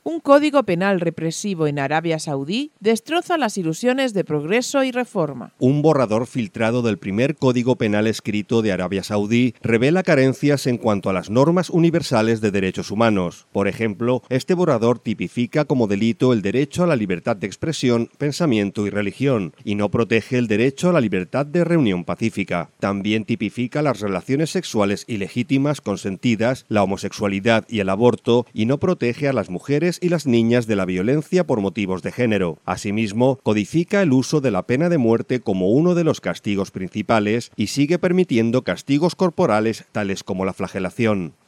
un código penal represivo en Arabia Saudí destroza las ilusiones de progreso y reforma. Un borrador filtrado del primer código penal escrito de Arabia Saudí revela carencias en cuanto a las normas universales de derechos humanos. Por ejemplo, este borrador tipifica como delito el derecho a la libertad de expresión, pensamiento y religión, y no protege el derecho a la libertad de reunión pacífica. También tipifica las relaciones sexuales ilegítimas consentidas, la homosexualidad y el aborto, y no protege a las mujeres y las niñas de la violencia por motivos de género. Asimismo, codifica el uso de la pena de muerte como uno de los castigos principales y sigue permitiendo castigos corporales tales como la flagelación.